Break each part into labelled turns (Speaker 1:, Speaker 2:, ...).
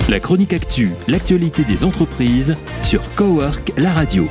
Speaker 1: La chronique actu, l'actualité des entreprises sur Cowork, la radio.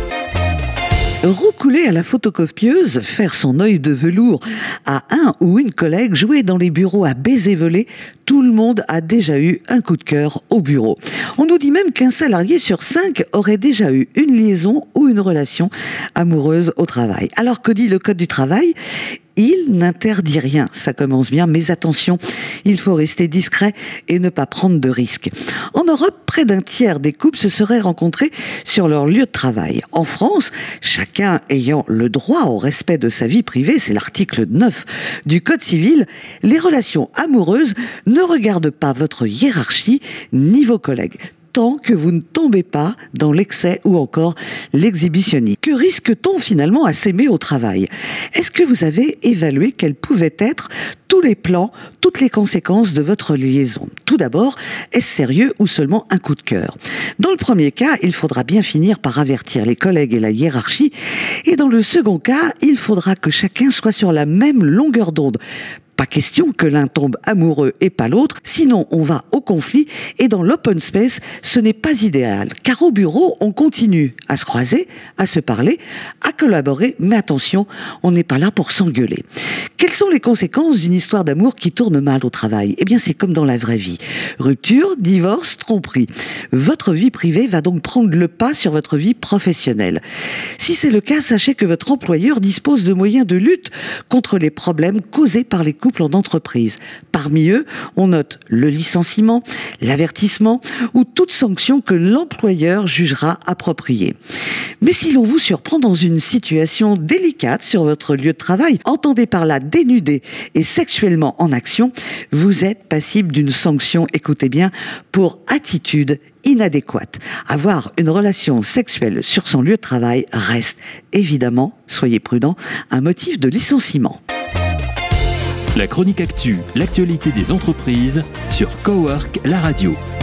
Speaker 2: Roucouler à la photocopieuse, faire son œil de velours à un ou une collègue, jouer dans les bureaux à baiser volé, tout le monde a déjà eu un coup de cœur au bureau. On nous dit même qu'un salarié sur 5 aurait déjà eu une liaison ou une relation amoureuse au travail. Alors que dit le Code du travail ? Il n'interdit rien, ça commence bien, mais attention, il faut rester discret et ne pas prendre de risques. En Europe, près d'un tiers des couples se seraient rencontrés sur leur lieu de travail. En France, chacun ayant le droit au respect de sa vie privée, c'est l'article 9 du Code civil, les relations amoureuses ne regardent pas votre hiérarchie ni vos collègues, tant que vous ne tombez pas dans l'excès ou encore l'exhibitionnisme. Que risque-t-on finalement à s'aimer au travail ? Est-ce que vous avez évalué quels pouvaient être tous les plans, toutes les conséquences de votre liaison ? Tout d'abord, est-ce sérieux ou seulement un coup de cœur ? Dans le premier cas, il faudra bien finir par avertir les collègues et la hiérarchie. Et dans le second cas, il faudra que chacun soit sur la même longueur d'onde. Pas question que l'un tombe amoureux et pas l'autre, sinon on va au conflit et dans l'open space, ce n'est pas idéal. Car au bureau, on continue à se croiser, à se parler, à collaborer, mais attention, on n'est pas là pour s'engueuler. Quelles sont les conséquences d'une histoire d'amour qui tourne mal au travail ? Eh bien, c'est comme dans la vraie vie. Rupture, divorce, tromperie. Votre vie privée va donc prendre le pas sur votre vie professionnelle. Si c'est le cas, sachez que votre employeur dispose de moyens de lutte contre les problèmes causés par les couples en entreprise. Parmi eux, on note le licenciement, l'avertissement ou toute sanction que l'employeur jugera appropriée. Mais si l'on vous surprend dans une situation délicate sur votre lieu de travail, entendez par là dénudé et sexuellement en action, vous êtes passible d'une sanction, écoutez bien, pour attitude inadéquate. Avoir une relation sexuelle sur son lieu de travail reste évidemment, soyez prudents, un motif de licenciement.
Speaker 1: La chronique actu, l'actualité des entreprises sur Cowork, la radio.